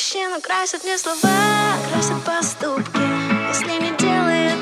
Мужчину красят не слова, красят поступки, если не делает.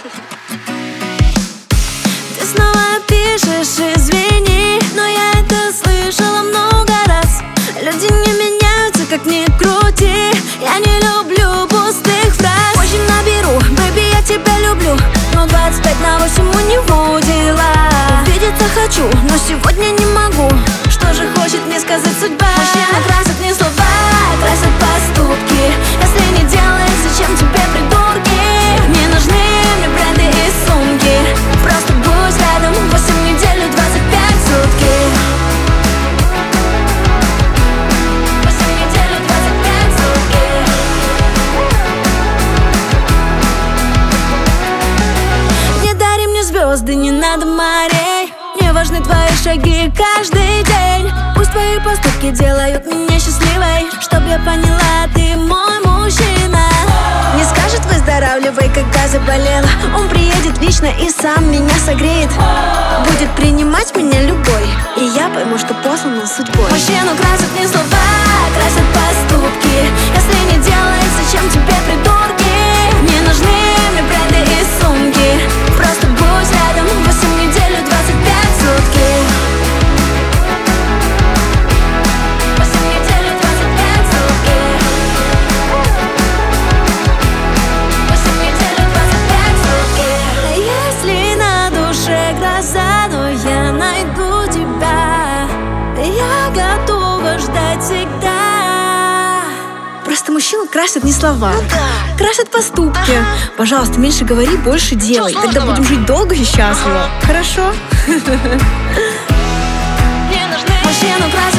Ты снова пишешь, извини, но я это слышала много раз. Люди не меняются, как ни крути. Я не люблю пустых фраз. Позже наберу, бэби, я тебя люблю, но 25/8 у него дела. Увидеться хочу, но сегодня не могу. Что же хочет мне сказать судьба? Мужчина красит не слова, красят поступки. Если не делаешь, зачем тебе придурки? Не нужны мне бренды и сумки. Просто будь рядом 8 недель и 25 сутки. 8 недель и 25 сутки. Не дари мне звезды, не надо морей. Мне важны твои шаги каждый день. Пусть твои поступки делают меня счастливой. Чтоб я поняла, ты мой мужчина. Не скажет выздоравливай, когда заболела. Он приедет лично и сам меня согреет. Будет принимать меня любой, и я пойму, что послан судьбой. Мужчину красят не слова, красят поступки. Если не делаешь, зачем тебе придурки? Не нужны мне бренды и сумки. Просто будь рядом 8 недель и 25 сутки. 8 недель и 25 сутки. 8 недель и 25 сутки. Если на душе гроза, но я найду тебя. Я готова ждать всегда. Просто мужчину красят не слова, красят поступки. Пожалуйста, меньше говори, больше делай. Тогда будем жить долго и счастливо. Хорошо? Мужчину красят